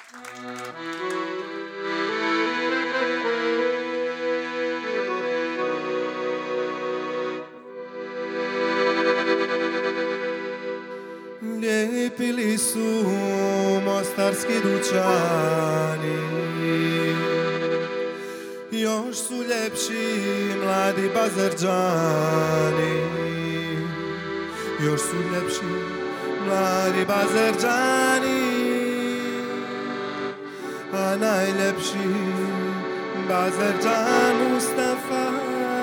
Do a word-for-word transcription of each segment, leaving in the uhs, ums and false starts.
Lijepili su mostarski dućani, još su ljepši mladi Bazarđani, još su ljepši mladi Bazarđani, a najljepši Bazarđan Mustafa.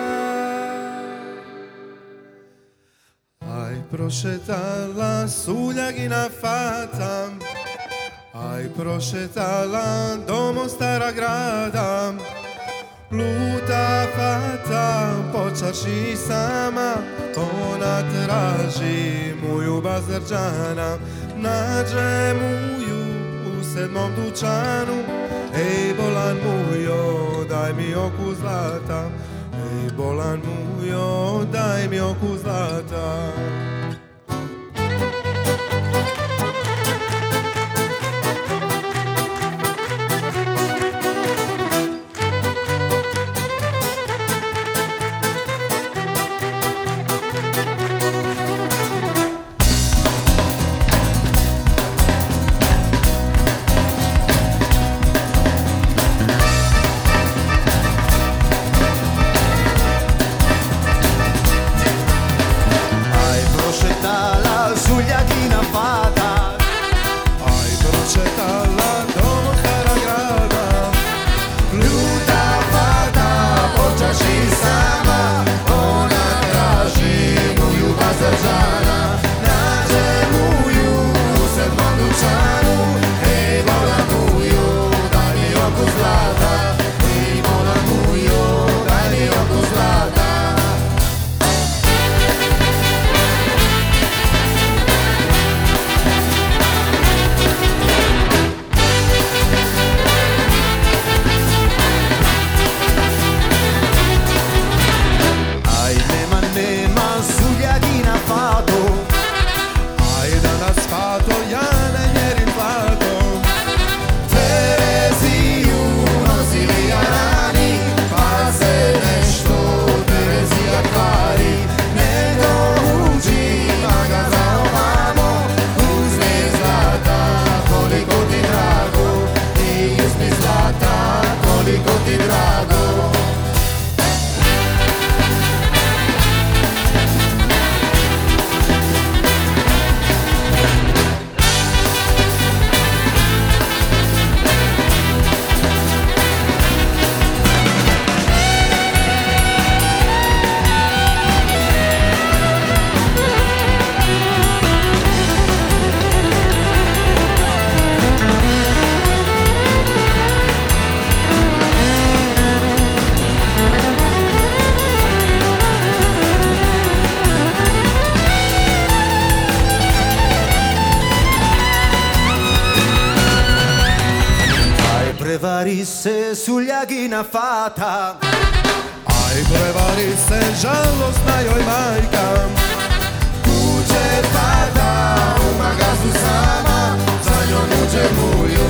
Aj prošetala Suljagina fata, aj prošetala do Mostara grada, luta fata po čarši sama, ona traži muju Bazarđana, nađe muju u sedmom dućanu. Ej bolan mujo, daj mi oku zlata, ej bolan mujo, daj mi oku zlata. Prevari se Suljagina fata, aj prevari se žalostna joj majka, uđe fata u magazu sama, za njom uđe muju